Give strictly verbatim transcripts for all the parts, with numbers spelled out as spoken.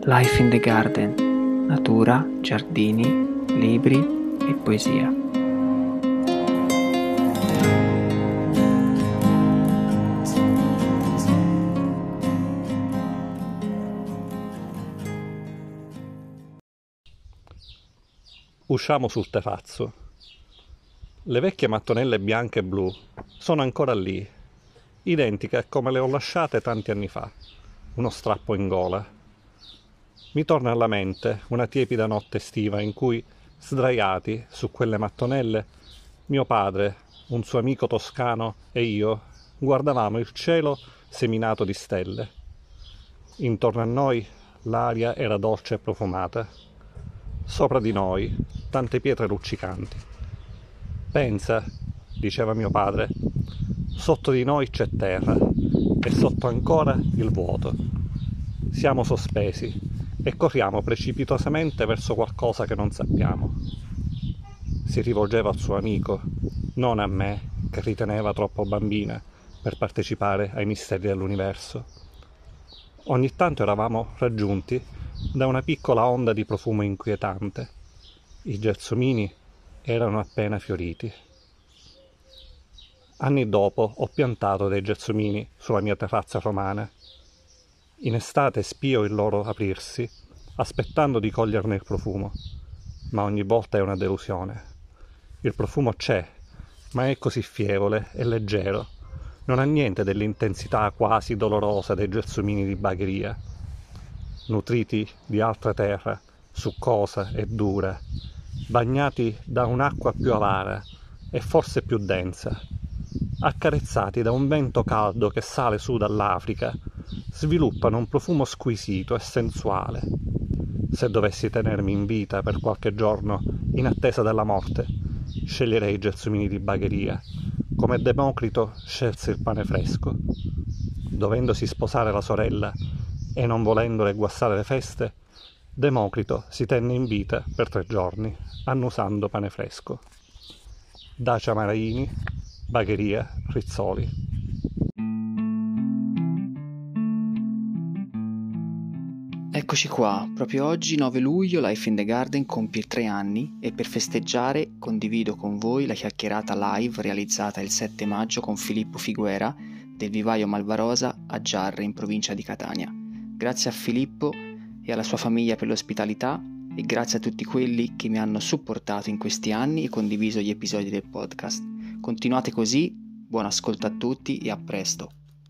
Life in the Garden, natura, giardini, libri e poesia. Usciamo sul terrazzo. Le vecchie mattonelle bianche e blu sono ancora lì, identiche come le ho lasciate tanti anni fa, uno strappo in gola. Mi torna alla mente una tiepida notte estiva in cui, sdraiati su quelle mattonelle, mio padre, un suo amico toscano e io guardavamo il cielo seminato di stelle. Intorno a noi l'aria era dolce e profumata. Sopra di noi tante pietre luccicanti. Pensa, diceva mio padre, sotto di noi c'è terra e sotto ancora il vuoto. Siamo sospesi e corriamo precipitosamente verso qualcosa che non sappiamo. Si rivolgeva al suo amico, non a me, che riteneva troppo bambina per partecipare ai misteri dell'universo. Ogni tanto eravamo raggiunti da una piccola onda di profumo inquietante. I gelsomini erano appena fioriti. Anni dopo ho piantato dei gelsomini sulla mia terrazza romana. In estate spio il loro aprirsi, aspettando di coglierne il profumo, ma ogni volta è una delusione. Il profumo c'è, ma è così fievole e leggero. Non ha niente dell'intensità quasi dolorosa dei gelsomini di Bagheria, nutriti di altra terra, succosa e dura, bagnati da un'acqua più avara e forse più densa, accarezzati da un vento caldo che sale su dall'Africa, sviluppano un profumo squisito e sensuale. Se dovessi tenermi in vita per qualche giorno in attesa della morte, sceglierei i gelsomini di Bagheria, come Democrito scelse il pane fresco. Dovendosi sposare la sorella e non volendole guastare le feste, Democrito si tenne in vita per tre giorni, annusando pane fresco. Dacia Maraini, Bagheria, Rizzoli. Eccoci qua, proprio oggi nove luglio Life in the Garden compie tre anni e per festeggiare condivido con voi la chiacchierata live realizzata il sette maggio con Filippo Figuera del Vivaio Malvarosa a Giarre in provincia di Catania. Grazie a Filippo e alla sua famiglia per l'ospitalità e grazie a tutti quelli che mi hanno supportato in questi anni e condiviso gli episodi del podcast. Continuate così, buon ascolto a tutti e a presto.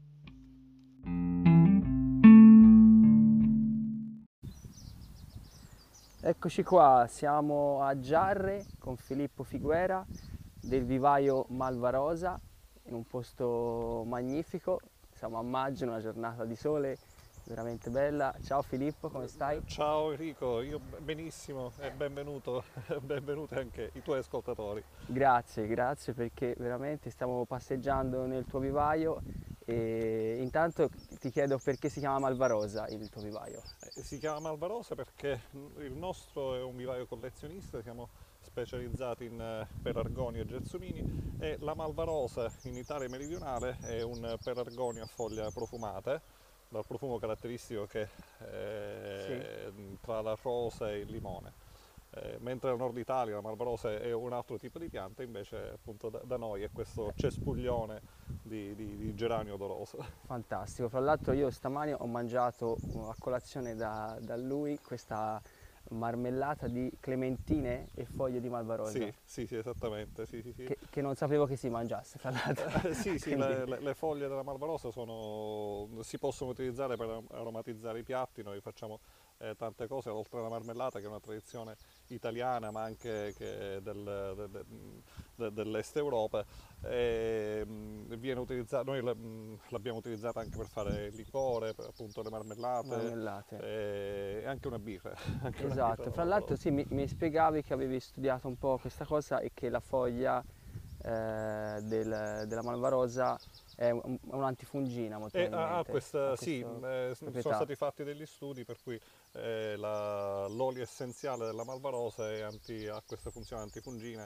Eccoci qua, siamo a Giarre con Filippo Figuera del Vivaio Malvarosa in un posto magnifico. Siamo a maggio, una giornata di sole veramente bella. Ciao Filippo, come stai? Ciao Enrico, io benissimo e benvenuto, benvenuti anche i tuoi ascoltatori. Grazie, grazie perché veramente stiamo passeggiando nel tuo vivaio e intanto ti chiedo perché si chiama Malvarosa il tuo vivaio. Eh, si chiama Malvarosa perché il nostro è un vivaio collezionista, siamo specializzati in eh, pelargoni e gelsomini e la Malvarosa in Italia meridionale è un pelargonio a foglia profumate, dal profumo caratteristico che è sì. Tra la rosa e il limone. Eh, mentre al nord Italia la Malvarosa è un altro tipo di pianta, invece appunto da, da noi è questo cespuglione di, di, di geranio odoroso. Fantastico, fra l'altro io stamani ho mangiato a colazione da, da lui questa marmellata di clementine e foglie di Malvarosa. Sì, sì, sì, esattamente. Sì, sì, sì. Che, che non sapevo che si mangiasse, fra l'altro. Eh, sì, sì, Quindi... le, le, le foglie della Malvarosa sono, si possono utilizzare per aromatizzare i piatti, noi facciamo eh, tante cose, oltre alla marmellata che è una tradizione italiana ma anche che del, de, de, dell'est Europa, e, mh, viene utilizzata, noi l'abbiamo utilizzata anche per fare il liquore, per, appunto le marmellate, marmellate. E, e anche una birra. Anche esatto, una birra fra l'altro sì, mi, mi spiegavi che avevi studiato un po' questa cosa e che la foglia eh, del, della Malvarosa è un, un'antifungina molto eh, ah, questa, sì, eh, sono stati fatti degli studi per cui eh, la, l'olio essenziale della Malvarosa è anti, ha questa funzione antifungina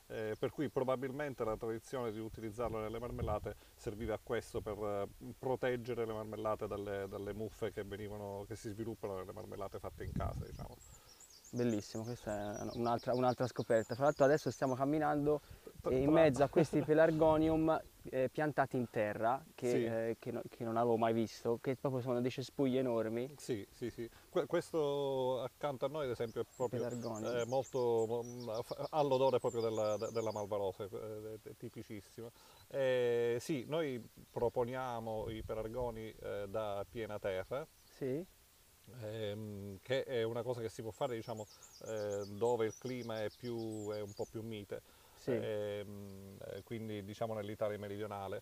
eh, per cui probabilmente la tradizione di utilizzarlo nelle marmellate serviva a questo, per eh, proteggere le marmellate dalle, dalle muffe che venivano, che si sviluppano nelle marmellate fatte in casa, diciamo. Bellissimo, questa è un'altra un'altra scoperta. Fra l'altro adesso stiamo camminando Tra- eh, in tra- mezzo a questi pelargonium eh, piantati in terra che, Sì. eh, che no- che non avevo mai visto, che proprio sono dei cespugli enormi. Sì, sì, sì. Que- questo accanto a noi, ad esempio, è proprio Pelargonium. eh, molto, mo- fa- ha l'odore proprio della, de- della Malvarosa, eh, è tipicissimo. Eh, sì, noi proponiamo i pelargoni eh, da piena terra, Sì, ehm, che è una cosa che si può fare, diciamo, eh, dove il clima è, più, è un po' più mite, sì, ehm, eh, quindi diciamo nell'Italia meridionale.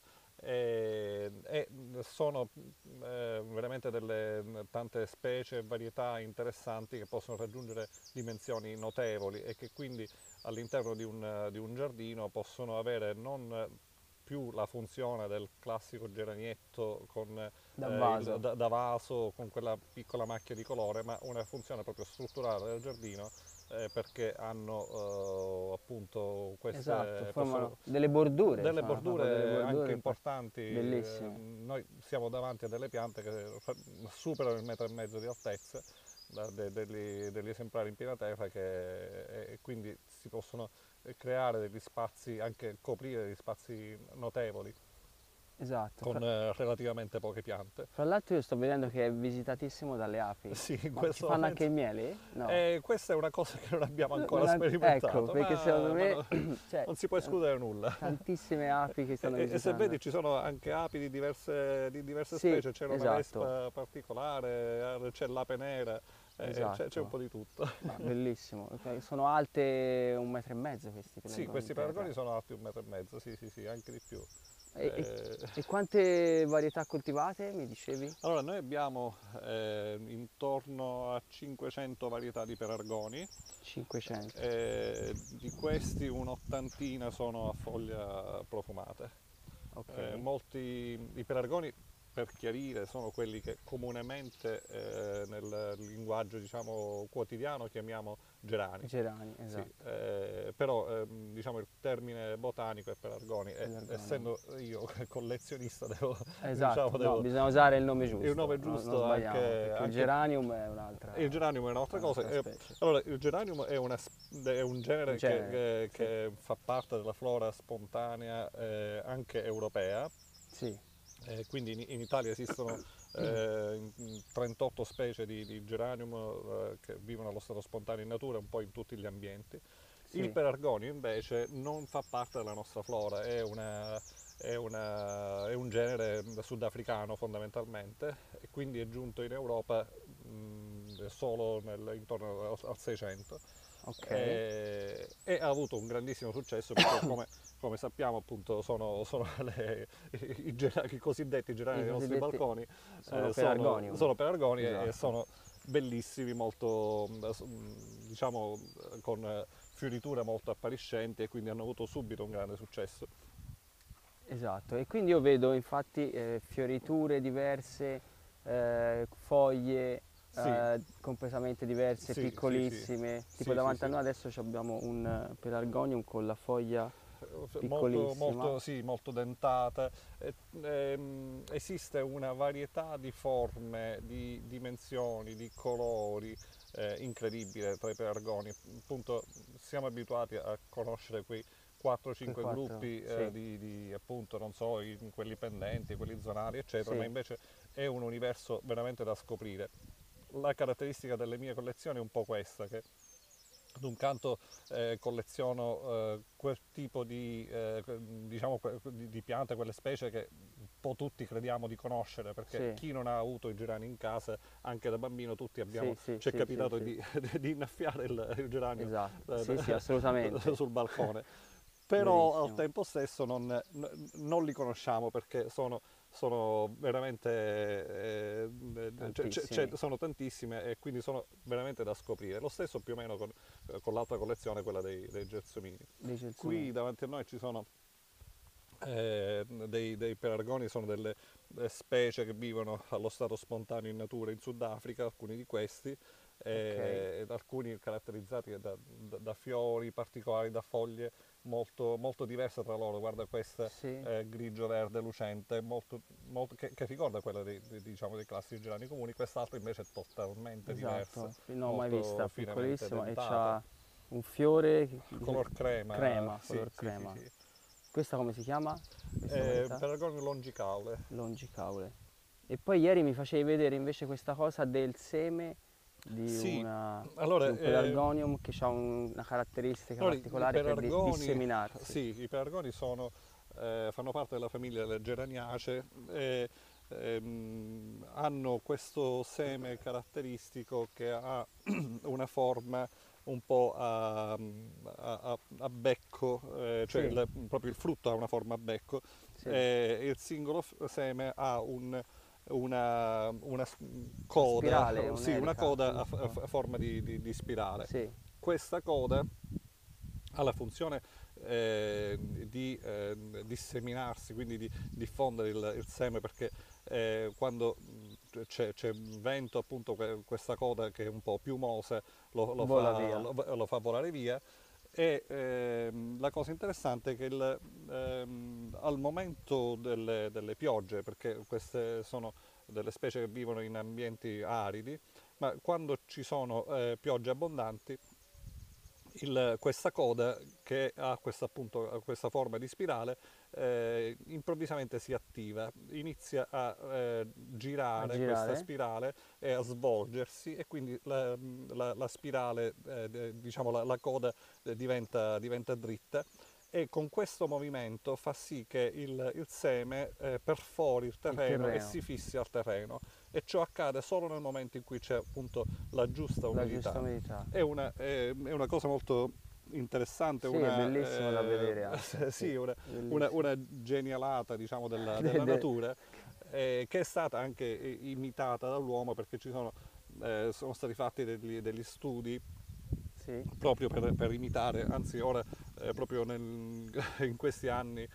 E, e sono eh, veramente delle tante specie e varietà interessanti che possono raggiungere dimensioni notevoli e che quindi all'interno di un, di un giardino possono avere non più la funzione del classico geranietto con, da eh, il- vaso. da, da vaso con quella piccola macchia di colore, ma una funzione proprio strutturale del giardino, eh, perché hanno eh, appunto Esatto, queste possono- formano delle bordure, delle sono proprio delle bordure anche bordure par- importanti. eh, bellissime. Noi siamo davanti a delle piante che fa- superano il metro e mezzo di altezza, da- de- degli, degli esemplari in piena terra, che, e quindi si possono creare degli spazi, anche coprire degli spazi notevoli Esatto. con Fra, eh, relativamente poche piante. fra l'altro io sto vedendo che è visitatissimo dalle api. Sì, in Ma ci questo fanno momento. anche il miele? No. Eh, questa è una cosa che non abbiamo ancora Non è- sperimentato, ecco, perché ma, secondo ma me no- cioè, non si può escludere nulla. tantissime api che stanno E, e se visitando. vedi ci sono anche api di diverse, di diverse Sì, specie, c'è una esatto. vespa particolare, eh, c'è l'ape nera, eh, c'è, c'è Esatto. un po' di tutto. Ma bellissimo. Ok, sono alte un metro e mezzo questi pelargoni. Sì, questi in terra. pelargoni sono alti un metro e mezzo, sì, sì, sì, anche di più. E, e- Eh, e quante varietà coltivate, mi dicevi? allora, noi abbiamo eh, intorno a cinquecento varietà di pelargoni. cinquecento. Eh, di questi un'ottantina sono a foglia profumate. Ok. Eh, molti i pelargoni, per chiarire, sono quelli che comunemente eh, nel linguaggio, diciamo, quotidiano chiamiamo gerani. Gerani, Sì, esatto. eh, però ehm, diciamo il termine botanico è pelargoni, e Pelargonium. essendo io collezionista devo, Esatto, diciamo, no, devo- bisogna usare il nome giusto. il nome non- giusto non sbagliamo, anche- perché anche- il geranium è un'altra. il geranium è un'altra cosa. un'altra eh, specie. allora, il geranium è, una sp- è un genere, Un genere, che, che- sì. che fa parte della flora spontanea eh, anche europea. Sì, Eh, quindi in, in Italia esistono eh, in- in trentotto specie di, di geranium eh, che vivono allo stato spontaneo in natura, un po' in tutti gli ambienti. sì. Il pelargonio invece non fa parte della nostra flora, è, una- è una- è un genere sudafricano fondamentalmente, e quindi è giunto in Europa mh, solo nel- intorno al, al seicento. Ok. E, e ha avuto un grandissimo successo perché come, come sappiamo appunto sono, sono le- i, gera- i cosiddetti gerani I dei nostri cosiddetti balconi, sono eh, pelargonium. sono pelargoni e- e Esatto. sono bellissimi, molto mh, s- mh, diciamo eh, con eh, fioriture molto appariscenti, e quindi hanno avuto subito un grande successo. Esatto, e quindi io vedo infatti eh, fioriture diverse, eh, foglie Sì. eh, completamente diverse, Sì, sì, piccolissime. sì. Tipo Sì, davanti sì, a noi sì. adesso ci abbiamo un eh, pelargonium con la foglia Molto, piccolissima. molto, sì, molto dentata. Eh, ehm, esiste una varietà di forme, di dimensioni, di colori eh, incredibile tra i pelargoni. Appunto, siamo abituati a conoscere quei quattro cinque quattro, gruppi eh, sì. di, di, appunto, non so, i- quelli pendenti, quelli zonali, eccetera, Sì. ma invece è un universo veramente da scoprire. La caratteristica delle mie collezioni è un po' questa, che ad un canto eh, colleziono eh, quel tipo di, eh, que- diciamo, que- di, di piante, quelle specie che un po' tutti crediamo di conoscere, perché Sì. chi non ha avuto i gerani in casa, anche da bambino tutti abbiamo, Sì, sì, ci è sì, capitato sì, di, di innaffiare il, il geranio Esatto, eh, sì, sì, assolutamente. sul balcone. Però Verissimo. al tempo stesso non, n- non li conosciamo, perché sono, sono veramente eh, c'è- c'è- c'è- Tantissimi. sono tantissime, e quindi sono veramente da scoprire. Lo stesso più o meno con, eh, con l'altra collezione, quella dei, dei gelsomini. Dei gelsomini. Qui davanti a noi ci sono eh, dei, dei pelargoni, sono delle eh, specie che vivono allo stato spontaneo in natura in Sudafrica, alcuni di questi, eh, ed alcuni caratterizzati da, da- da fiori particolari, da foglie molto, molto diverse tra loro. Guarda, questa Sì, è grigio-verde lucente, molto, molto, che, che ricorda quella dei, dei- diciamo, dei classici gerani comuni, quest'altro invece è totalmente diversa, esatto, non l'ho mai molto vista, finemente piccolissima e dentata, c'ha un fiore che- color crema, crema, sì, color sì, sì, crema. sì. Questa come si chiama? Questa Eh, varietà? Pelargonium longicaule. Longicaule. E poi ieri mi facevi vedere invece questa cosa del seme di, Sì, una, di allora, un eh, pelargonium che ha una caratteristica allora, i i particolare che è di pelargoni, disseminarsi. sì, i pelargoni sono, eh, fanno parte della famiglia delle geraniacee e ehm, hanno questo seme caratteristico che ha una forma un po' a, a- a- a becco, eh, cioè Sì, il- proprio il frutto ha una forma a becco sì, e il singolo f- seme ha un- una, una s- una coda, spirale, sì, una un'elica. coda a, un- f- a f- a forma di, di- di spirale. Sì, Questa coda ha la funzione eh, di eh, disseminarsi, quindi di diffondere il, il seme, perché eh, quando mh, c'è, c'è vento, appunto, que- questa coda che è un po' piumosa lo, lo vola fa, via. lo, lo fa volare via. E ehm, la cosa interessante è che il, ehm, al momento delle, delle piogge, perché queste sono delle specie che vivono in ambienti aridi, ma quando ci sono eh, piogge abbondanti, il- questa coda che ha questa, appunto, questa forma di spirale eh, improvvisamente si attiva, inizia a eh, A girare questa girare. spirale e a svolgersi, e quindi la, la- la spirale, eh, de- diciamo la, la coda eh, diventa, diventa dritta, e con questo movimento fa sì che il, il seme eh, perfori il Il terreno e terreno, si fissi al terreno, e ciò accade solo nel momento in cui c'è appunto la giusta la giusta umidità. umidità. È una, è, è una cosa molto interessante, Sì, è una, bellissimo da eh, vedere anche, sì, sì, una, una- bellissimo. una genialata, diciamo, della, De- della de- natura, eh, che è stata anche eh, imitata dall'uomo, perché ci sono, eh, sono stati fatti degli, degli studi sì, proprio per, per imitare, anzi ora eh, proprio nel- in questi anni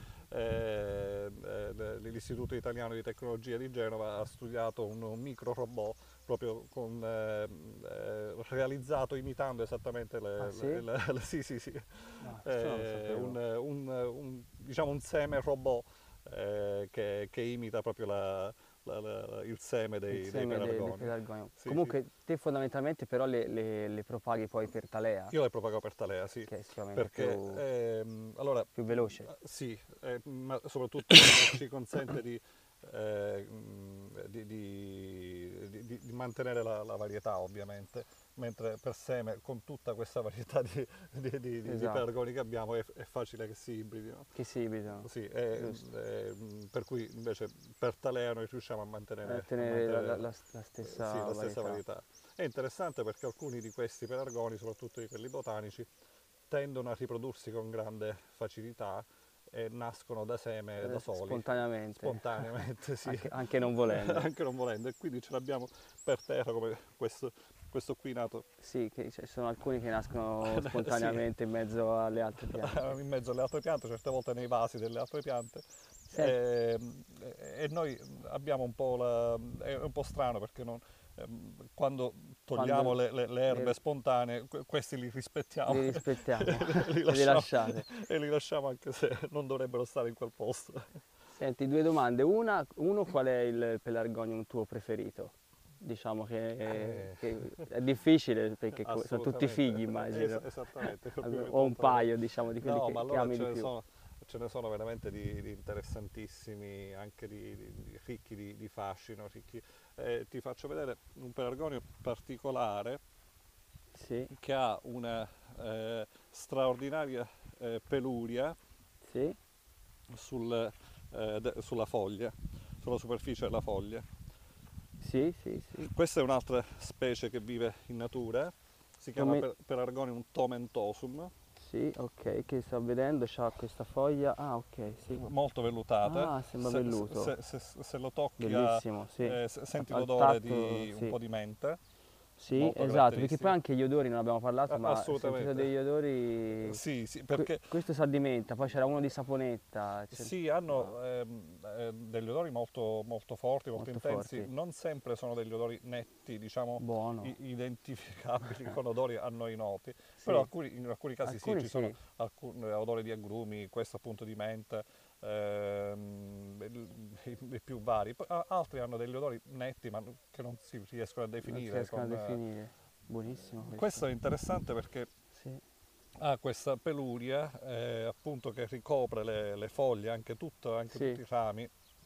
eh, eh, l'Istituto Italiano di Tecnologia di Genova ha studiato un, un micro robot proprio con, eh, eh, realizzato imitando esattamente ah le, le- sì? le- le- sì, sì, sì. No, questo non lo Eh, un, sapevo. un- un- diciamo un seme robot eh, che, che imita proprio la- la- la- il seme Il dei, dei seme de- dei pelargoni. pelargonium. Sì, sì. Comunque te fondamentalmente però le, le- le propaghi poi per talea, Io le propago per talea, sì, che è sicuramente perché più, ehm, allora, più veloce. eh, sì, eh, ma soprattutto ci, ci consente di, eh, mh, di- di- di- di- di mantenere la, la varietà, ovviamente, mentre per seme, con tutta questa varietà di, di, di- di- di Esatto, pelargoni che abbiamo, è, è facile che si ibridino. che si ibridano, Sì, e, giusto. e, mh, per cui invece per talea noi riusciamo a Eh, mantenere, a tenere la, la- mantenere, la- la eh, sì, stessa la stessa varietà. varietà. È interessante perché alcuni di questi pelargoni, soprattutto di quelli botanici, tendono a riprodursi con grande facilità e nascono da seme da Eh, soli, spontaneamente, spontaneamente, sì, anche, anche non volendo. anche non volendo, e quindi ce l'abbiamo per terra come questo, questo qui nato Sì, che ci sono alcuni che nascono sì, spontaneamente in mezzo alle altre piante. in mezzo alle altre piante, certe volte nei vasi delle altre piante. Senti, E, e noi abbiamo un po' la, è un po' strano perché non, ehm, quando togliamo quando le, le- le erbe le, spontanee, que- questi li rispettiamo li rispettiamo e li e li lasciamo, lasciate. e li lasciamo anche se non dovrebbero stare in quel posto. Senti, due domande. Una, uno, qual è il pelargonium tuo preferito? Diciamo che, Eh, che è difficile perché co- sono tutti assolutamente, figli, immagino. es- esattamente, proprio Allora, il o un contrario. paio, diciamo, di quelli No, che, ma che allora ami ce di ne più. sono, ce ne sono veramente di, di interessantissimi, anche di, di- di- ricchi di, di fascino, ricchi. Eh, ti faccio vedere un pelargonio particolare Sì, che ha una eh, straordinaria eh, peluria sì, sul, eh, de- sulla foglia, sulla superficie della foglia. sì, sì, sì. Questa è un'altra specie che vive in natura, si chiama Come- per- Pelargonium tomentosum, Sì, ok, che sto vedendo, c'ha questa foglia. Ah, ok, sì. molto vellutata. Ah, sembra se, velluto. se- se- se lo tocchi, ha- Bellissimo, sì. eh, se- senti Al l'odore tatto, di un sì. po' di menta. Sì, molto esatto, perché caratteristiche. poi anche gli odori non abbiamo parlato, A- ma ho sentito assolutamente. degli odori. Sì, sì, Que- perché questo si addimenta, poi c'era uno di saponetta, c'è- sì, no, hanno ehm, eh, degli odori molto, molto forti, molto molto intensi, forti. non sempre sono degli odori netti, diciamo, Buono. i- identificabili con odori a noi noti, però Sì, alcuni- in alcuni casi sì, alcuni ci sono sì. alcuni odori di agrumi, questo appunto di menta, ehm, il- i, i più vari. Poi, a- altri hanno degli odori netti ma che non si riescono a Non si definire riescono a con... eh, definire. Buonissimo questo questo. è interessante perché Sì, ha questa peluria eh, appunto che ricopre le, le foglie, anche, tutto- anche sì, tutti i rami,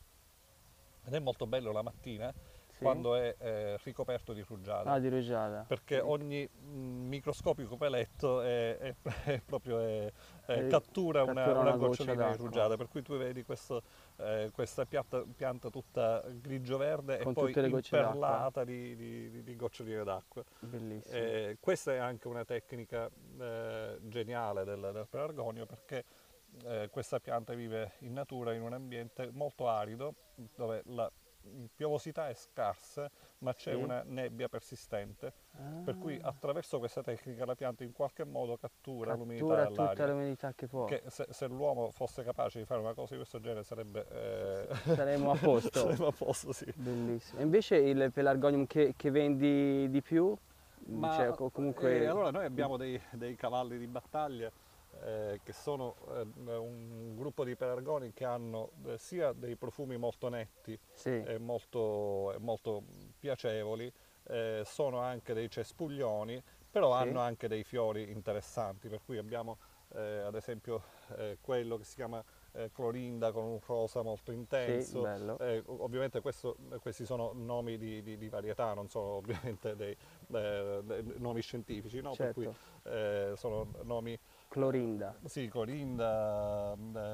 ed è molto bello la mattina sì. quando è eh, ricoperto di rugiada, Ah, di rugiada. perché Ecco. ogni mm, microscopico peletto è, è- è proprio è- è- Eh, cattura una, cattura una una goccia gocciolina di d'acqua rugiada, per cui tu vedi questo, eh, questa pianta, pianta tutta grigio-verde e con poi tutte le gocce d'acqua. imperlata di, di- di- di goccioline d'acqua. Bellissimo. Eh, questa è anche una tecnica eh, geniale del, del pelargonio, perché eh, questa pianta vive in natura in un ambiente molto arido dove la piovosità è scarsa ma c'è Sì. una nebbia persistente, per cui Ah, attraverso questa tecnica la pianta in qualche modo cattura l'umidità cattura tutta dell'aria, l'umidità che può. che se, se l'uomo fosse capace di fare una cosa di questo genere sarebbe eh, Saremo a posto. saremmo a posto, sì. Bellissimo. E invece il pelargonium che, che vendi di più? Ma Cioè, co- eh, comunque. allora noi abbiamo dei, dei cavalli di battaglia eh, che sono eh, un gruppo di pelargoni che hanno eh, sia dei profumi molto netti Sì, e molto, e molto piacevoli, eh, sono anche dei cespuglioni, però sì, hanno anche dei fiori interessanti, per cui abbiamo eh, ad esempio eh, quello che si chiama eh, Clorinda con un rosa molto sì, intenso. bello. Eh, ovviamente questo- questi sono nomi di, di- di varietà, non sono ovviamente dei, eh, dei nomi scientifici, no? Per cui Certo. eh, sono nomi, Clorinda. sì, Corinda,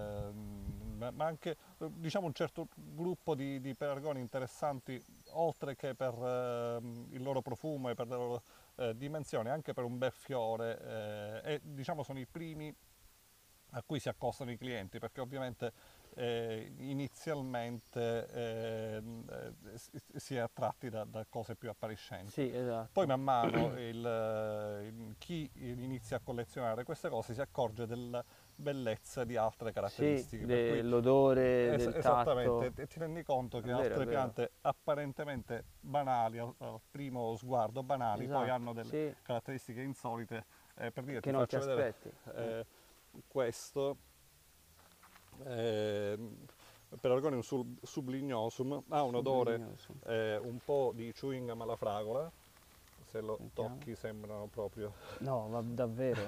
ehm, ma, ma anche eh, diciamo un certo gruppo di, di pelargoni interessanti, oltre che per ehm, il loro profumo e per le loro eh, dimensioni, anche per un bel fiore, eh, e diciamo sono i primi a cui si accostano i clienti, perché ovviamente eh, inizialmente eh, eh, si si è attratti da, da cose più appariscenti. Sì, Poi esatto. man mano il, eh, il- chi inizia a collezionare queste cose si accorge della bellezza di altre Sì, caratteristiche, per cui dell'odore, es- del esattamente, tatto. e ti rendi conto È che vero, è altre vero. piante apparentemente banali, al, al primo sguardo banali, poi Esatto, hanno delle sì, caratteristiche insolite. Eh, per dire, che ti non ti faccio vedere aspetti. Eh, eh, questo eh, Pelargonium sub- sublignosum ha un odore Sublignoso. eh, un po' di chewing gum alla fragola, se lo Sentiamo. tocchi sembrano proprio. No, va davvero.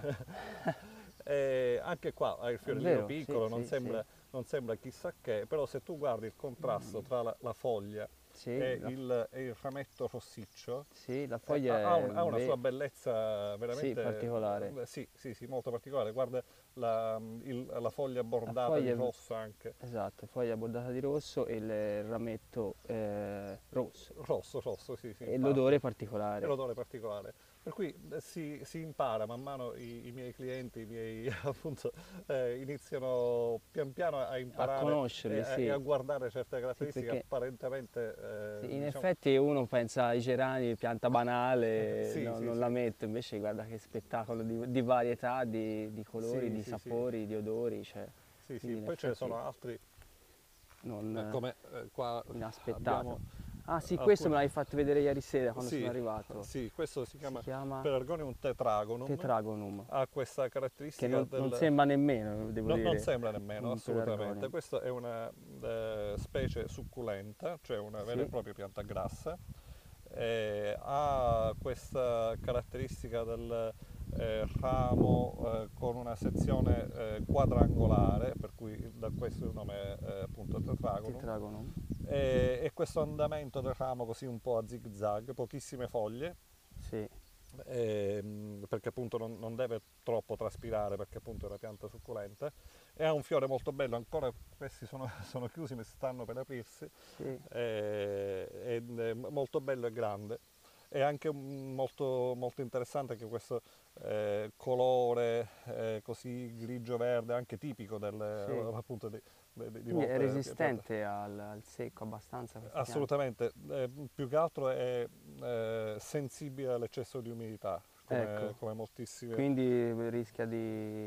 E anche qua ha il È fiorellino vero, sì, piccolo, non sì, sì. sembra, non sembra chissà che, però se tu guardi il contrasto tra la, la foglia Sì, e la, il, e il rametto rossiccio, sì, la eh, foglia ha, ha è un- ha una sua ve- bellezza sì, veramente, particolare. eh, sì, sì, sì, molto particolare. Guarda la, il- la foglia La bordata di foglia è, rosso anche. esatto, foglia bordata di rosso e il rametto eh, rosso. Rosso, rosso, sì, sì, E infatti. l'odore E particolare. l'odore particolare. Per cui eh, si, si impara man mano, i, i miei clienti, i miei appunto, eh, iniziano pian piano a A imparare e, conoscerli, a e sì. a guardare certe Sì, caratteristiche perché apparentemente, eh, sì, in diciamo, effetti uno pensa ai gerani, pianta banale, sì, no- sì, non sì, la metto, invece guarda che spettacolo di, di varietà, di, di colori, sì, di sì, sì, sapori, di odori, cioè, sì, sì. quindi in Poi ce ne effetti sono altri, non eh, come eh, qua eh, inaspettato. abbiamo Ah sì, questo me alcuni. l'hai fatto vedere ieri sera quando sono Sì, arrivato. sì, questo si Si chiama chiama Pelargonium tetragonum, tetragonum, ha questa che caratteristica non, non del... sembra nemmeno, devo No- non dire, sembra nemmeno, un assolutamente. pelargonium. Questa è una eh, specie succulenta, cioè una vera e Sì, propria pianta grassa. Eh, ha questa caratteristica del eh, ramo eh, con una sezione eh, quadrangolare, per cui da questo il nome è appunto tetragonum. tetragonum. E, e questo andamento del ramo così un po' a zig zag, pochissime foglie, Sì, ehm, perché appunto non, non deve troppo traspirare, perché appunto è una pianta succulenta, e ha un fiore molto bello, ancora questi sono, sono chiusi ma stanno per aprirsi, sì, eh, ed è molto bello e grande. È anche un- molto, molto interessante che questo eh, colore eh, così grigio-verde, anche tipico del, sì. appunto di, di, di Quindi è molte piante. resistente al, al secco abbastanza questa pianta. Assolutamente, eh, più che altro è eh, sensibile all'eccesso di umidità, come, Ecco. come moltissime. Quindi rischia di...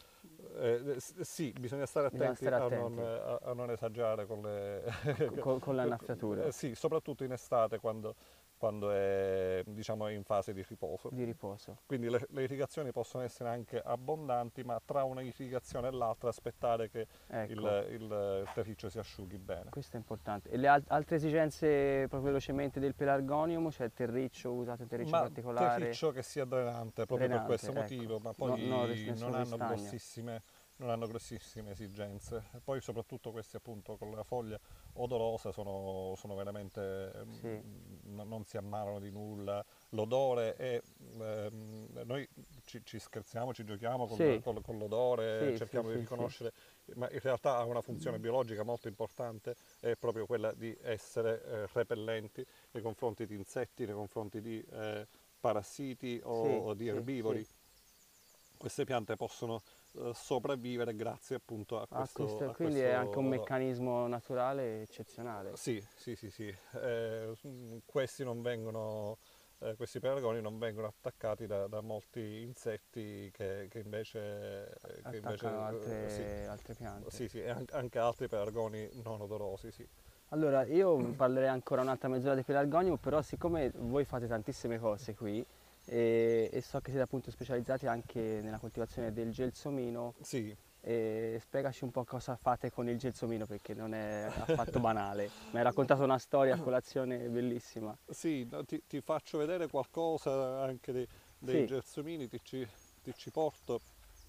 Eh, s- sì, bisogna stare Bisogna attenti, stare a, non, attenti. a- a non esagerare con le... Co- con l'annaffiatura Eh, sì, soprattutto in estate quando, quando è, diciamo, in fase di riposo. di riposo. Quindi le, le irrigazioni possono essere anche abbondanti, ma tra una irrigazione e l'altra aspettare che Ecco, il, il terriccio si asciughi bene. questo è importante. E le al- altre esigenze proprio velocemente del pelargonium, cioè il terriccio, usate un terriccio Ma particolare? terriccio che sia drenante proprio Drenante, per questo ecco. motivo, ma No- poi non ris- non, nessun hanno ristagno. grossissime, non hanno grossissime esigenze. E poi soprattutto questi appunto con la foglia odorosa sono, sono veramente, Sì. mm, no- non si ammalano di nulla. L'odore è, ehm, noi ci, ci scherziamo, ci giochiamo con, Sì. con- con l'odore, Sì, cerchiamo sì, di sì, sì. riconoscere, ma in realtà ha una funzione biologica molto importante, è proprio quella di essere eh, repellenti nei confronti di insetti, nei confronti di eh, parassiti o, Sì, o di sì, erbivori. sì. Queste piante possono eh, sopravvivere grazie appunto a Ah, questo, questo- a quindi questo è anche un odore. meccanismo naturale eccezionale. Sì, sì, sì, sì. Eh, s- questi non vengono, eh, questi pelargoni non vengono attaccati da, da molti insetti che, che invece, che invece Attaccano eh, altre, sì, altre piante. sì, sì, e an- anche altri pelargoni non odorosi, sì. Allora, io parlerei ancora un'altra mezz'ora di pelargonium, però siccome voi fate tantissime cose qui e, e so che siete appunto specializzati anche nella coltivazione del gelsomino, Sì, e spiegaci un po' cosa fate con il gelsomino perché non è affatto banale. Mi hai raccontato una storia a colazione bellissima. sì, no, ti, ti faccio vedere qualcosa anche dei, dei Sì, gelsomini, ti ci, ti ci porto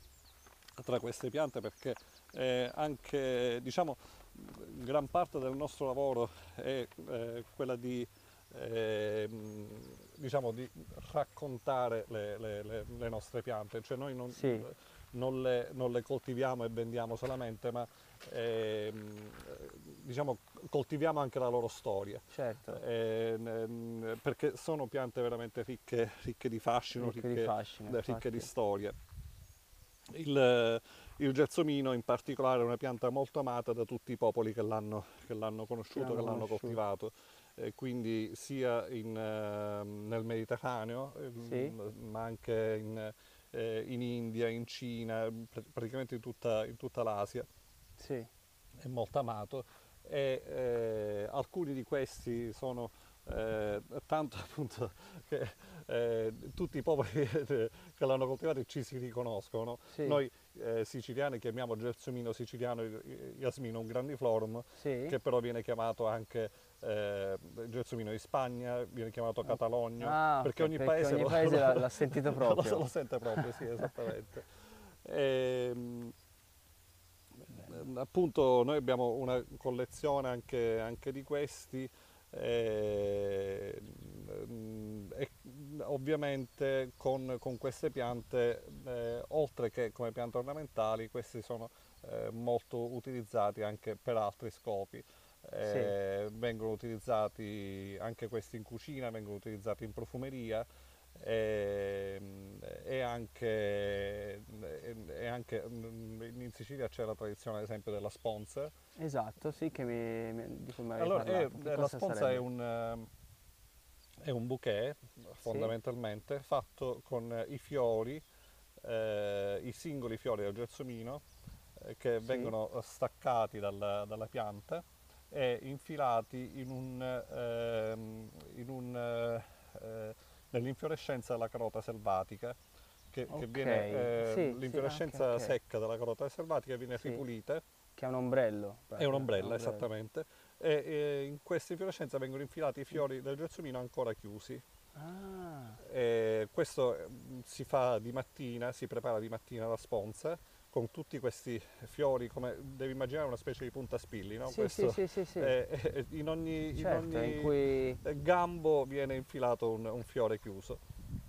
tra queste piante perché eh, anche, diciamo, gran parte del nostro lavoro è eh, quella di, eh, diciamo, di raccontare le, le- le- le nostre piante, cioè noi non, sì, non le, non le coltiviamo e vendiamo solamente, ma ehm, diciamo, coltiviamo anche la loro storia. certo, Eh, n- perché sono piante veramente ricche, ricche di fascino, ricche di ricche, fascino, ricche di infatti. storia. Il, il gelsomino in particolare è una pianta molto amata da tutti i popoli che l'hanno, che l'hanno Che conosciuto, l'hanno che l'hanno conosciuto. coltivato, eh, quindi sia in, eh, nel Mediterraneo, eh, Sì, ma anche in, eh, in India, in Cina, pr- praticamente in tutta, in tutta l'Asia, sì, è molto amato e eh, alcuni di questi sono eh, tanto appunto che eh, tutti i popoli che l'hanno coltivato ci si riconoscono. sì, Noi eh, siciliani chiamiamo gelsomino siciliano Jasminum grandiflorum, sì. che però viene chiamato anche eh, gelsomino di Spagna, viene chiamato catalogno, Ah, perché ok, ogni perché paese, ogni lo, paese l'ha lo- l'ha sentito lo- proprio. lo sente proprio, sì, esattamente. Ehm, appunto noi abbiamo una collezione anche, anche di questi eh, e ovviamente con, con queste piante eh, oltre che come piante ornamentali questi sono eh, molto utilizzati anche per altri scopi. Sì, Eh, vengono utilizzati anche questi in cucina, vengono utilizzati in profumeria e, e anche, e anche in Sicilia c'è la tradizione ad esempio della sponza. esatto, sì, che mi, mi- di cui mi avevi Allora, è- parlato. Che la cosa sponza è sarebbe? un, eh, è un bouquet Sì, fondamentalmente fatto con i fiori, eh, i singoli fiori del gelsomino eh, che sì, vengono staccati dalla, dalla pianta e infilati in un, ehm, in un, eh, eh, nell'infiorescenza della carota selvatica, che, che viene, ok, eh, sì, sì, ah, ok, l'infiorescenza ok, secca della carota selvatica viene sì, ripulita, che è un ombrello, in è pratica, è un un'ombrella ombrello. esattamente, e, e in questa infiorescenza vengono infilati i fiori del gelsomino ancora chiusi. Ah, E questo eh, si fa di mattina, si prepara di mattina la sponza con tutti questi fiori, come devi immaginare una specie di puntaspilli, no? sì, sì, Questo, sì, sì, sì, eh, eh, in ogni, in certo, in ogni cui... eh, gambo viene infilato un, un fiore chiuso.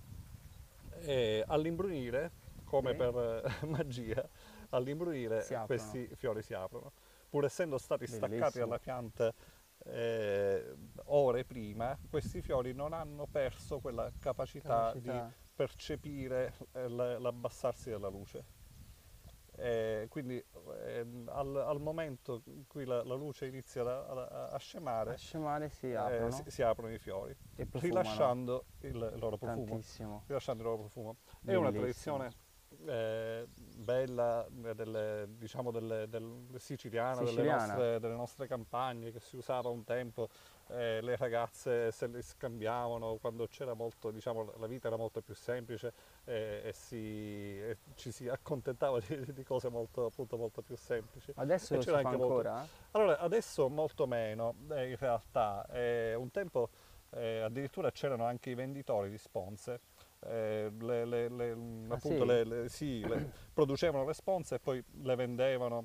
E all'imbrunire, come Sì, per eh, magia, all'imbrunire si aprono, questi fiori si aprono. Pur essendo stati staccati bellissimo, dalla pianta eh, ore prima, questi fiori non hanno perso quella capacità di capacità, percepire eh, l- l'abbassarsi della luce. Eh, quindi ehm, al, al momento in cui la, la luce inizia a, a- a scemare, A scemare si eh, si, aprono si aprono i fiori, e profumano rilasciando il, il loro profumo. tantissimo. Rilasciando il loro profumo. È una Bellissimo. tradizione eh, bella, eh, delle, diciamo delle, del, siciliana, delle Siciliana. nostre, delle nostre campagne, che si usava un tempo, eh, le ragazze se li scambiavano quando c'era molto, diciamo, la vita era molto più semplice, eh, e, si, e ci si accontentava di, di cose molto, appunto, molto più semplici. Adesso E lo si c'era fa anche molto. ancora? Allora, adesso molto meno, eh, in realtà. Eh, un tempo eh, addirittura c'erano anche i venditori di sponse, eh, le, le- le- Ah appunto sì? le, le- sì, le- producevano le sponse e poi le vendevano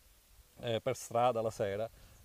eh, per strada la sera,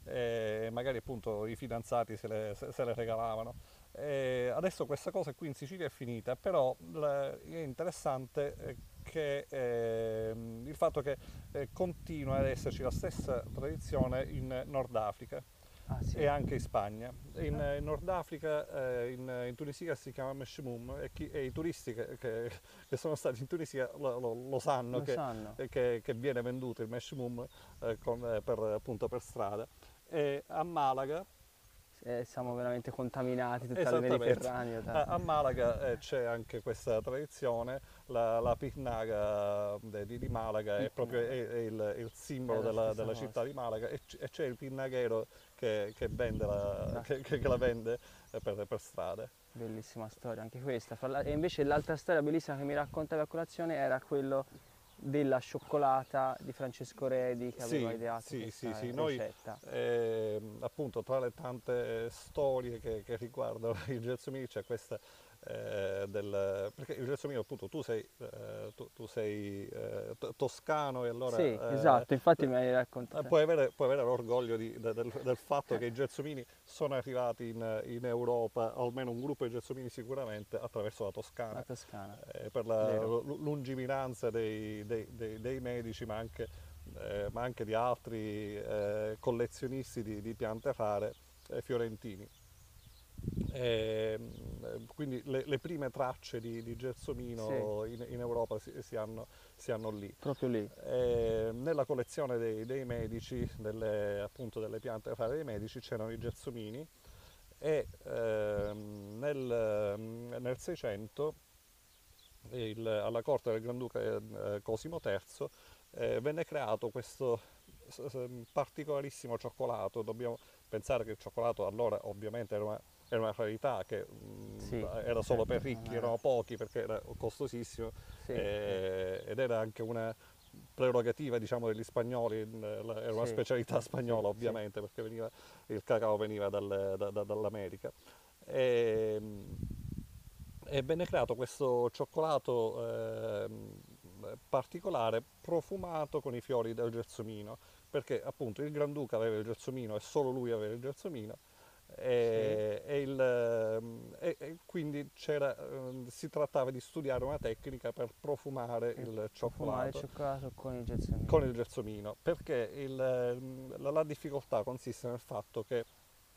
e magari appunto i fidanzati se le, se- se le regalavano. E adesso questa cosa qui in Sicilia è finita, però la- è interessante eh, che ehm, il fatto che eh, continua ad esserci la stessa tradizione in Nord Africa Ah sì? e anche in Spagna. In, in Nord Africa, eh, in, in Tunisia si chiama Meshmoum, e, chi- e i turisti che, che- che sono stati in Tunisia lo, lo- lo sanno Lo che, sanno. che- che viene venduto il Meshmoum eh, con- eh, per, appunto per strada. E a Malaga, Eh, siamo veramente contaminati tutto al esattamente, Mediterraneo. da- a, a Malaga eh, c'è anche questa tradizione, la, la picnaga de- di, di Malaga è proprio Picnaga. è- è il, il È simbolo la della, stessa della cosa. città di Malaga, e, c- e c'è il pinnaghero che, che vende la, La- che, che- che la vende eh, per, per strade. Bellissima storia anche questa. Fra la- E invece l'altra storia bellissima che mi raccontavi a colazione era quello della cioccolata di Francesco Redi che aveva Sì, ideato sì, sì, questa sì, noi ricetta. ehm, appunto tra le tante storie che, che riguardano il Gelsomini c'è questa eh, del... perché il Gelsomino appunto tu sei, eh, tu, tu sei eh, to- toscano, e Sì, allora eh, esatto, infatti mi hai raccontato. puoi avere, puoi avere l'orgoglio di- de- del, del fatto che i Gelsomini sono arrivati in, in Europa, almeno un gruppo di Gelsomini sicuramente, attraverso la La Toscana, Toscana, eh, per la vero? lu- lungimiranza dei, dei- dei- dei medici, ma anche, eh, ma anche di altri eh, collezionisti di, di piante rare eh, fiorentini. E, mm, quindi le, le prime tracce di, di Sì, gelsomino in, in Europa si, si hanno, si hanno lì. proprio lì. E nella collezione dei, dei medici, delle, appunto delle piante rare dei medici, c'erano i gelsomini, e ehm, nel, nel seicento il- alla corte del Granduca eh, Cosimo terzo eh, venne creato questo s- s- particolarissimo cioccolato. Dobbiamo pensare che il cioccolato allora ovviamente era una, era una rarità, che mm, Sì, era solo per certo, non ricchi, era. erano pochi perché era costosissimo, Sì, sì, eh, ed era anche una prerogativa, diciamo, degli spagnoli, eh, la- era una sì, specialità sì, spagnola sì. ovviamente, perché veniva, il cacao veniva dal- da- da- dall'America. E, e venne creato questo cioccolato ehm, particolare, profumato con i fiori del gelsomino, perché appunto il Granduca aveva il gelsomino e solo lui aveva il gelsomino, Sì, e, e il, ehm, e- e quindi c'era, ehm, si trattava di studiare una tecnica per profumare per il profumare il cioccolato cioccolato con il gelsomino. con il gelsomino, perché il, ehm, la, la difficoltà consiste nel fatto che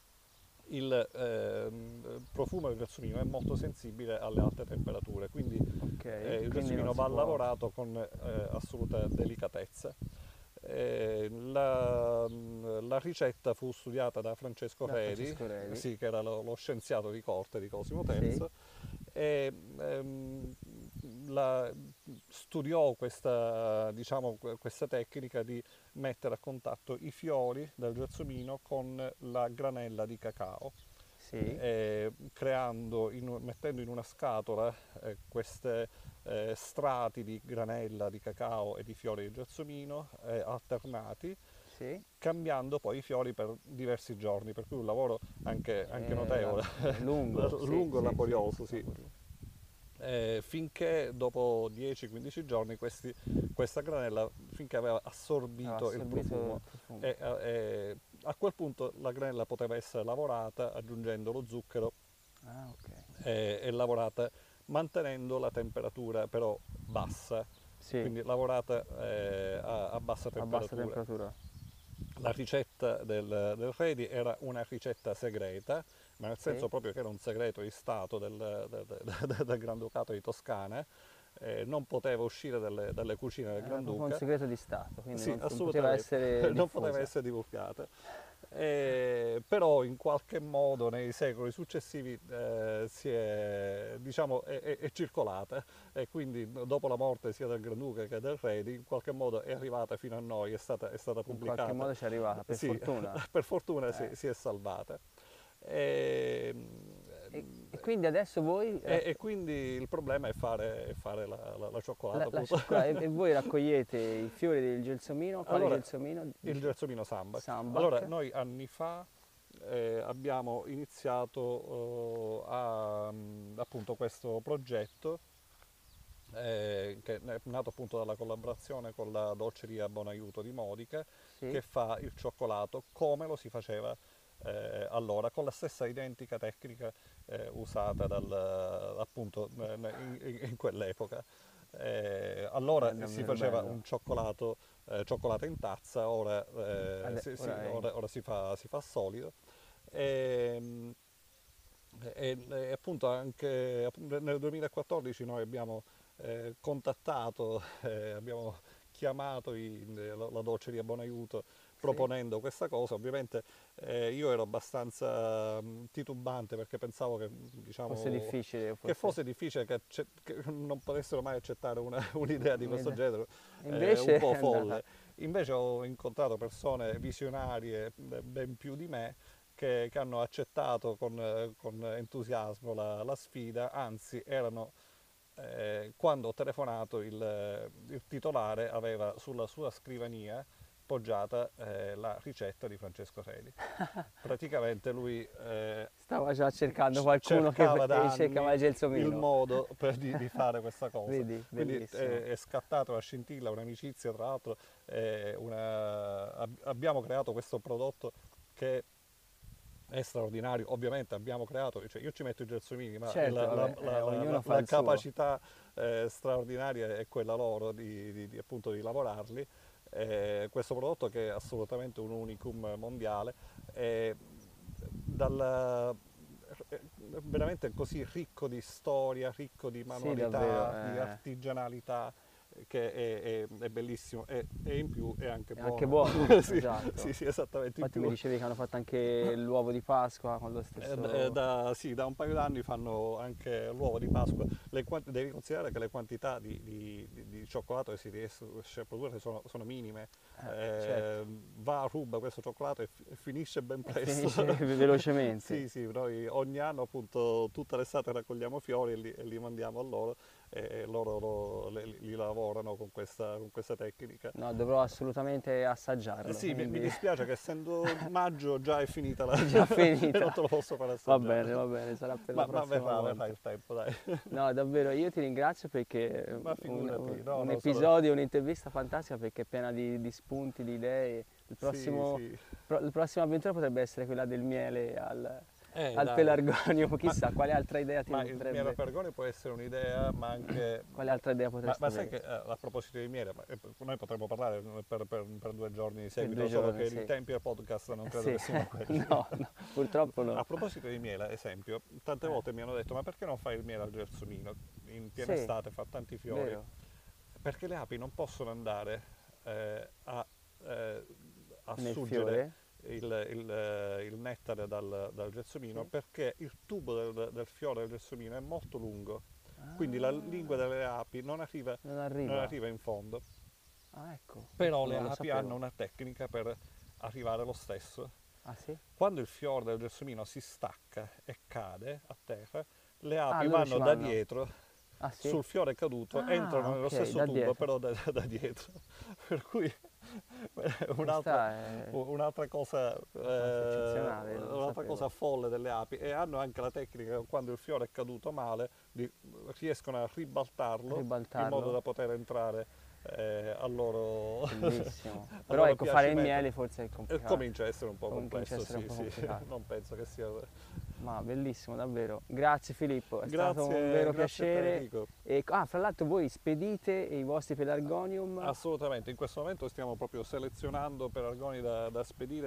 il ehm, profumo del gelsomino è molto sensibile alle alte temperature, quindi eh, Ok, il quindi non gelsomino si va può. lavorato con eh, assoluta delicatezza. Eh, la, la ricetta fu studiata da Francesco Da Redi, Francesco Redi. sì, che era lo, lo scienziato di corte di Cosimo Sì, terzo, e ehm, la- studiò questa, diciamo, questa tecnica di mettere a contatto i fiori del gelsomino con la granella di cacao, sì, eh, creando, in- mettendo in una scatola eh, queste eh, strati di granella di cacao e di fiori di gelsomino eh, alternati, sì. cambiando poi i fiori per diversi giorni, per cui un lavoro anche, anche Eh, notevole, la- lungo, sì, lungo e sì, sì. laborioso, sì. Lavori- Eh, finché dopo dieci quindici giorni questi- questa granella, finché aveva Aveva assorbito il assorbito profumo, il profumo. e, e a quel punto la granella poteva essere lavorata aggiungendo lo zucchero, Ah, ok. e, e lavorata mantenendo la temperatura però bassa, Sì, quindi lavorata eh, a, a bassa a bassa temperatura. temperatura. La ricetta del, del Redi era una ricetta segreta, ma nel senso Sì, proprio che era un segreto di Stato del, del, del- del Granducato di Toscana, eh, non poteva uscire dalle, dalle cucine del Era proprio Granduca. un segreto di Stato, quindi Sì, non, non poteva assolutamente, essere non diffusa. poteva essere divulgata. Eh, però in qualche modo nei secoli successivi eh, si è, diciamo, è, è- è circolata, e quindi dopo la morte sia del Granduca che del re in qualche modo è arrivata fino a noi, è stata, è stata In pubblicata. qualche modo ci è arrivata, per Sì, fortuna. per fortuna si, Eh. si è salvata. E, E, e quindi adesso voi... e- e quindi il problema è fare, è fare la, la, la cioccolata, La- la appunto. cioccolata, e, e voi raccogliete i fiori del gelsomino? Quale Allora, gelsomino? il gelsomino Sambac. Sambac. Allora, noi anni fa eh, abbiamo iniziato eh, a, mm, appunto questo progetto eh, che è nato appunto dalla collaborazione con la dolceria Bonaiuto di Modica, Sì. che fa il cioccolato come lo si faceva eh, allora, con la stessa identica tecnica eh, usata dal, appunto eh, in, in quell'epoca. Eh, allora È si davvero faceva bello. un cioccolato, eh, cioccolata in tazza, ora, eh, Ade- si, si- ora è- ora- ora si fa, si fa solido. E, e- e appunto anche appunto nel duemilaquattordici noi abbiamo eh, contattato, eh, abbiamo chiamato i- la, la dolceria Bonaiuto proponendo questa cosa. Ovviamente eh, io ero abbastanza mh, titubante, perché pensavo che, diciamo, Fosse difficile. che Forse. fosse difficile, che, acce- che non potessero mai accettare una- un'idea di questo Un'idea. genere, eh, Invece un po' è andata. folle. Invece ho incontrato persone visionarie eh, ben più di me, che, che hanno accettato con, eh, con entusiasmo la, la sfida, anzi erano, eh, quando ho telefonato, il, il titolare aveva sulla sua scrivania poggiata eh, la ricetta di Francesco Redi. Praticamente lui eh, Stava già cercando c- qualcuno che cercava da cercava il anni gelsomino. il modo per di, di fare questa cosa. Vedi, Quindi bellissimo. è, è scattata una scintilla, un'amicizia, tra l'altro è una- ab- abbiamo creato questo prodotto che è straordinario. Ovviamente abbiamo creato, cioè io ci metto i gelsomini, ma Certo, la, la- vabbè, la- eh, la- ognuno la- fa la il suo. capacità eh, straordinaria è quella loro di, di- di, appunto di lavorarli. Eh, questo prodotto, che è assolutamente un unicum mondiale, è dal, è veramente così ricco di storia, ricco di Sì, manualità, davvero. di eh, artigianalità, che è, è- è bellissimo, e, e in più è anche È buono. anche buono, Sì, esatto. sì, sì, esattamente. In Infatti mi più, dicevi che hanno fatto anche l'uovo di Pasqua con lo eh, stesso... d- eh, da, sì, da un paio d'anni fanno anche l'uovo di Pasqua. Le quant- devi considerare che le quantità di, di- di- di cioccolato che si riesce a produrre sono, sono minime. Eh, Eh, certo. Va a ruba questo cioccolato e, fi- e finisce ben E presto. finisce velocemente. Sì, sì, noi ogni anno appunto tutta l'estate raccogliamo fiori e li, e li mandiamo a loro, e loro lo- le- li lavorano con questa, con questa tecnica. No, dovrò assolutamente assaggiarlo. Eh sì, mi, mi quindi- dispiace che essendo maggio già è finita la... È già finita. e non te lo posso fare Va assaggiare. bene, va bene, sarà per Ma, la ma prossima verrà, volta. verrà il tempo, dai. No, davvero, io ti ringrazio perché Ma un, figurati, un- no, un no, episodio, un'intervista fantastica, perché è piena di, di spunti, di idee. Il prossimo, Sì, sì. pro- la prossima avventura potrebbe essere quella del miele al, Eh, al dai. pelargonio, chissà quale altra idea ti Ma il potrebbe... miele pergone può essere un'idea, ma anche... Quale altra idea Ma, potresti ma sai avere? che eh, a proposito di miele, ma, eh, noi potremmo parlare per, per- per due giorni di seguito, due solo giorni, che sì. i tempi del podcast non credo Sì. che siano quelli. No, no, purtroppo no. A proposito di miele, ad esempio, tante Eh. volte mi hanno detto: ma perché non fai il miele al gelsomino? In piena Sì. estate fa tanti fiori. Vero? Perché le api non possono andare eh, a eh, Nel assurgere fiore? il, il, eh, il nettare dal, dal gelsomino, Sì. perché il tubo del, del fiore del gelsomino è molto lungo, quindi la Ah, lingua delle api non arriva, non arriva. non arriva in fondo. Ah, ecco. Però Non le lo api sapevo. hanno una tecnica per arrivare lo stesso. Ah, sì? Quando il fiore del gelsomino si stacca e cade a terra, le api loro ci vanno da vanno. dietro Ah, sì? sul fiore caduto, Ah, entrano nello ok, stesso da tubo, dietro. però da, da dietro. Per cui Questa un'altra, è... un'altra cosa, eh, eccezionale, non lo un'altra sapevo. cosa folle delle api, e hanno anche la tecnica, quando il fiore è caduto male, di- riescono a ribaltarlo, Ribaltarlo. in modo da poter entrare eh, al loro, Bellissimo. al Però loro ecco, fare il piacimento. miele forse è Eh, complicato. Comincia a essere un po' Comincia a complesso, essere un sì, po' sì. complicato. Non penso che sia... Ma bellissimo, davvero. Grazie Filippo, è Grazie, stato un vero grazie a te, piacere. Enrico. E, ah, fra l'altro voi spedite i vostri pelargonium? Assolutamente, in questo momento stiamo proprio selezionando pelargoni da, da spedire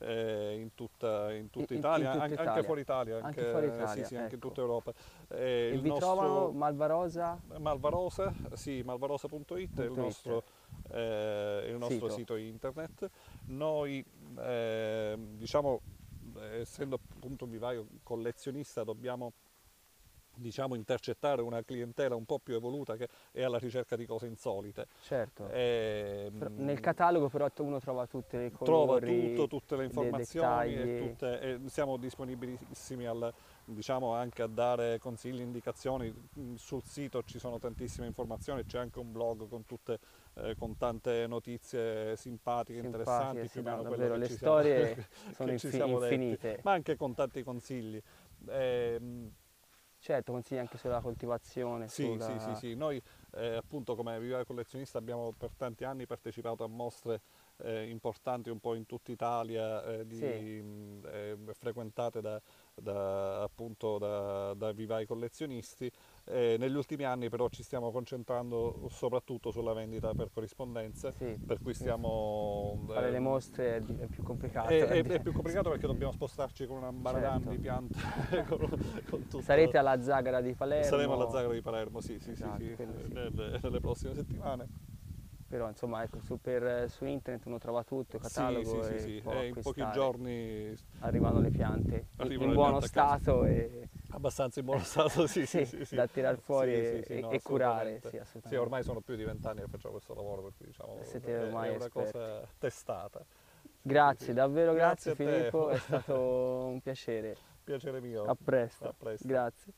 eh, in tutta, in tutta In- Italia, in tutta an- Italia. anche fuori Italia, Anche anche, fuori sì, Italia, sì, anche in ecco. tutta Europa. Eh, E il vi nostro trovano Malvarosa Malvarosa, sì, malvarosa punto it è il punto it. nostro, eh, il nostro Sito. sito internet. Noi, eh, diciamo, eh, essendo appunto un vivaio collezionista, dobbiamo, diciamo, intercettare una clientela un po' più evoluta che è alla ricerca di cose insolite. Certo. E, Però nel catalogo però uno trova tutte le trova colori, tutto, tutte le dei informazioni e, dettagli. tutte, e siamo disponibilissimi al, diciamo, anche a dare consigli, indicazioni. Sul sito ci sono tantissime informazioni, c'è anche un blog con, tutte, eh, con tante notizie simpatiche, interessanti, Simpatiche, sì, più o meno no, quello davvero, che le ci siamo, storie che sono ci infi- siamo detti, infinite. ma anche con tanti consigli. Ehm, Certo, consigli anche sulla coltivazione, Sì, sulla... sì, sì, sì. Noi eh, appunto come vivaio collezionista abbiamo per tanti anni partecipato a mostre eh, importanti un po' in tutta Italia, eh, di, Sì. mh, eh, frequentate da, da, appunto da, da vivai collezionisti. Eh, negli ultimi anni però ci stiamo concentrando soprattutto sulla vendita per corrispondenza, Sì. per cui stiamo... Fare le eh, mostre è, di- è più complicato. è, è- è più complicato perché dobbiamo spostarci con una baradana Certo. di piante, con, con tutta- Sarete alla Zagara di Palermo? Saremo alla Zagara di Palermo, sì, sì, Esatto, sì, sì, quello sì. nelle, nelle prossime settimane. Però insomma ecco, su, per, su internet uno trova tutto, il catalogo Sì, sì, e sì, sì. può E in pochi acquistare. giorni Arrivano le piante in- arrivano in le buono piante a casa. stato e Abbastanza in buono stato, sì, sì, sì, sì. da tirar fuori Sì, e, sì, sì, no, e curare. assolutamente. Sì, assolutamente. Sì, ormai sono più di vent'anni che facciamo questo lavoro, per cui diciamo Siete è, ormai è una esperti. cosa testata. Grazie, Sì, sì. davvero grazie, Grazie a te. Filippo, è stato un piacere. Piacere mio. A presto. A presto. Grazie.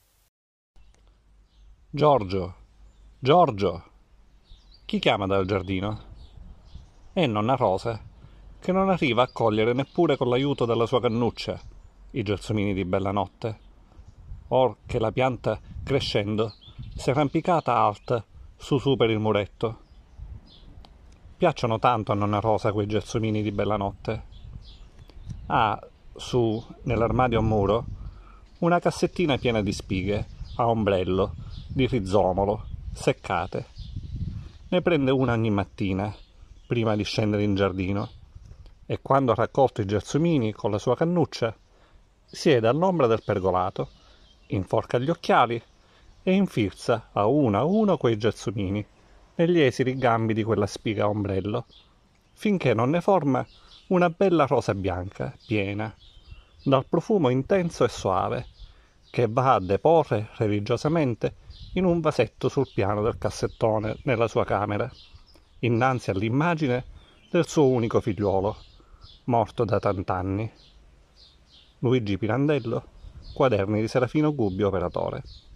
Giorgio, Giorgio, chi chiama dal giardino? È nonna Rosa, che non arriva a cogliere neppure con l'aiuto della sua cannuccia i gelsomini di bella notte, or che la pianta, crescendo, si è arrampicata alta su su per il muretto. Piacciono tanto a nonna Rosa quei gelsomini di bella notte. Ha, su, nell'armadio a muro, una cassettina piena di spighe, a ombrello, di rizzomolo, seccate. Ne prende una ogni mattina, prima di scendere in giardino, e quando ha raccolto i gelsomini con la sua cannuccia, siede all'ombra del pergolato, inforca gli occhiali e infilza a uno a uno quei gelsomini negli esili gambi di quella spiga a ombrello, finché non ne forma una bella rosa bianca, piena, dal profumo intenso e soave, che va a deporre religiosamente in un vasetto sul piano del cassettone nella sua camera, innanzi all'immagine del suo unico figliuolo, morto da tant'anni. Luigi Pirandello, Quaderni di Serafino Gubbio, operatore.